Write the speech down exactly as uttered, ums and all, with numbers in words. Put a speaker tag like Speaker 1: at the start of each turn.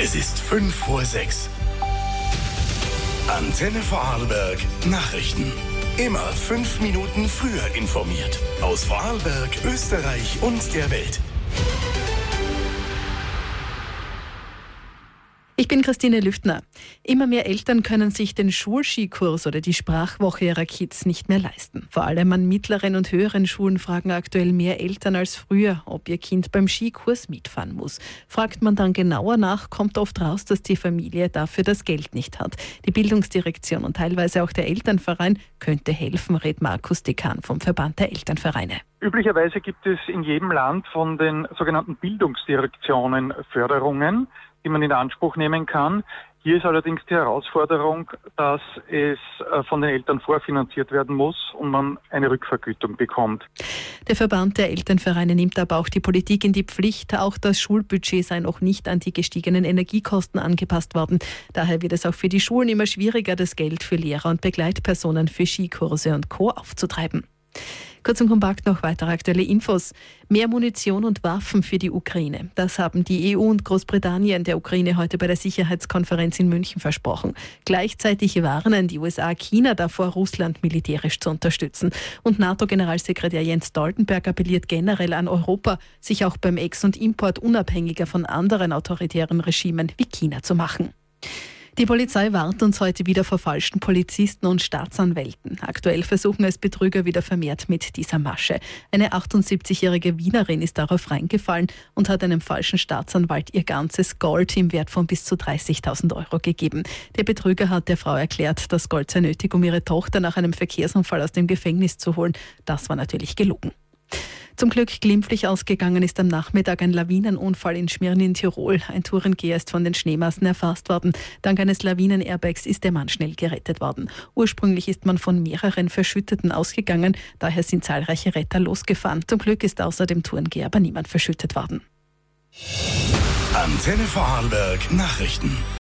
Speaker 1: Es ist fünf vor sechs. Antenne Vorarlberg Nachrichten. Immer fünf Minuten früher informiert. Aus Vorarlberg, Österreich und der Welt.
Speaker 2: Ich bin Christine Lüftner. Immer mehr Eltern können sich den Schulskikurs oder die Sprachwoche ihrer Kids nicht mehr leisten. Vor allem an mittleren und höheren Schulen fragen aktuell mehr Eltern als früher, ob ihr Kind beim Skikurs mitfahren muss. Fragt man dann genauer nach, kommt oft raus, dass die Familie dafür das Geld nicht hat. Die Bildungsdirektion und teilweise auch der Elternverein könnte helfen, rät Markus Dekan vom Verband der Elternvereine.
Speaker 3: Üblicherweise gibt es in jedem Land von den sogenannten Bildungsdirektionen Förderungen, die man in Anspruch nehmen kann. Hier ist allerdings die Herausforderung, dass es von den Eltern vorfinanziert werden muss und man eine Rückvergütung bekommt.
Speaker 2: Der Verband der Elternvereine nimmt aber auch die Politik in die Pflicht. Auch das Schulbudget sei noch nicht an die gestiegenen Energiekosten angepasst worden. Daher wird es auch für die Schulen immer schwieriger, das Geld für Lehrer und Begleitpersonen für Skikurse und Co. aufzutreiben. Kurz und kompakt noch weitere aktuelle Infos. Mehr Munition und Waffen für die Ukraine. Das haben die E U und Großbritannien der Ukraine heute bei der Sicherheitskonferenz in München versprochen. Gleichzeitig warnen die U S A China davor, Russland militärisch zu unterstützen. Und NATO-Generalsekretär Jens Stoltenberg appelliert generell an Europa, sich auch beim Ex- und Import unabhängiger von anderen autoritären Regimen wie China zu machen. Die Polizei warnt uns heute wieder vor falschen Polizisten und Staatsanwälten. Aktuell versuchen es Betrüger wieder vermehrt mit dieser Masche. Eine achtundsiebzigjährige Wienerin ist darauf reingefallen und hat einem falschen Staatsanwalt ihr ganzes Gold im Wert von bis zu dreißigtausend Euro gegeben. Der Betrüger hat der Frau erklärt, das Gold sei nötig, um ihre Tochter nach einem Verkehrsunfall aus dem Gefängnis zu holen. Das war natürlich gelogen. Zum Glück glimpflich ausgegangen ist am Nachmittag ein Lawinenunfall in Schmirn in Tirol. Ein Tourengeher ist von den Schneemassen erfasst worden. Dank eines Lawinen-Airbags ist der Mann schnell gerettet worden. Ursprünglich ist man von mehreren Verschütteten ausgegangen, daher sind zahlreiche Retter losgefahren. Zum Glück ist außer dem Tourengeher aber niemand verschüttet worden.
Speaker 1: Antenne Vorarlberg Nachrichten.